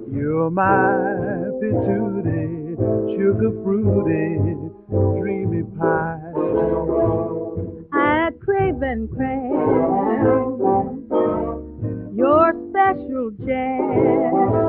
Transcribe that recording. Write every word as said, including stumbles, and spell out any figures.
You're my patootie, sugar fruity, dreamy pie. I crave and crave your special jazz.